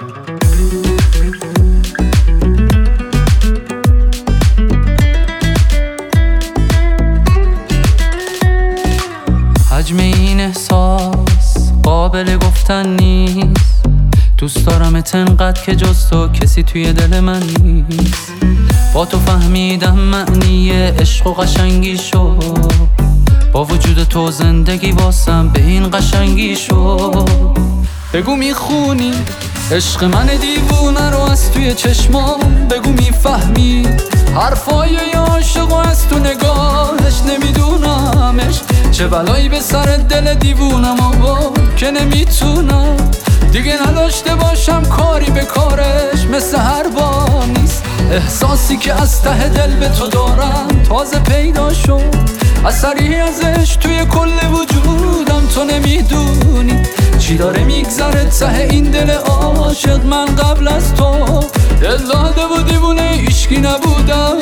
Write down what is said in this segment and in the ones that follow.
حجم این احساس قابل گفتن نیست. دوست دارمت انقدر که جز تو کسی توی دل من نیست. با تو فهمیدم معنی عشق و قشنگی شو. با وجود تو زندگی واسم به این قشنگی شو. بگو میخونی عشق من دیوونه رو از توی چشمام. بگو میفهمی حرفای عاشق و از تو نگاهش. نمیدونمش چه بلایی به سر دل دیوونم آورد که نمیتونم دیگه نداشته باشم کاری به کارش. مثل هر بار نیست احساسی که از ته دل به تو دارم تازه پیدا شد. اثری ازش توی کل وجودم تو نمیدونی چی داره میگذره ته این دل عاشق. من قبل از تو دل داده و دیوونه هیچکی نبودم.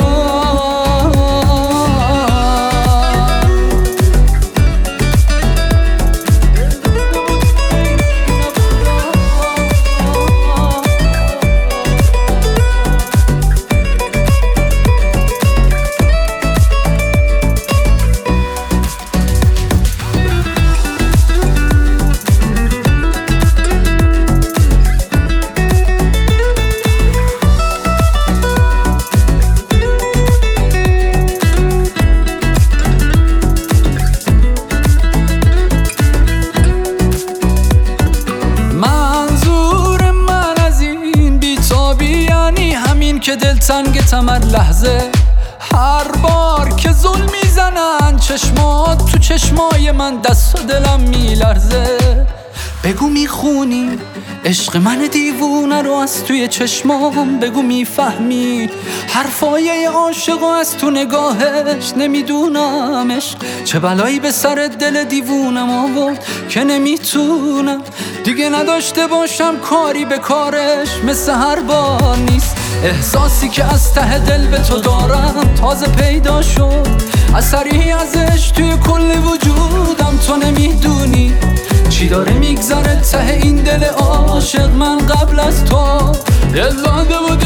که دلتنگتم هر لحظه. هر بار که ظلم میزنن چشمات تو چشمای من دست و دلم میلرزه. بگو میخونی عشق من دیوونه رو از توی چشمام. بگو میفهمی حرفای عاشق و از تو نگاهش. نمیدونم عشق چه بلایی به سر دل دیوونم آورد که نمیتونم دیگه نداشته باشم کاری به کارش. مثل هر بار نیست احساسی که از ته دل به تو دارم تازه پیدا شد. اثری ازش توی کل وجودم تو نمیدونی چی داره میگذره ته این دل عاشق. من قبل از تو دل داده و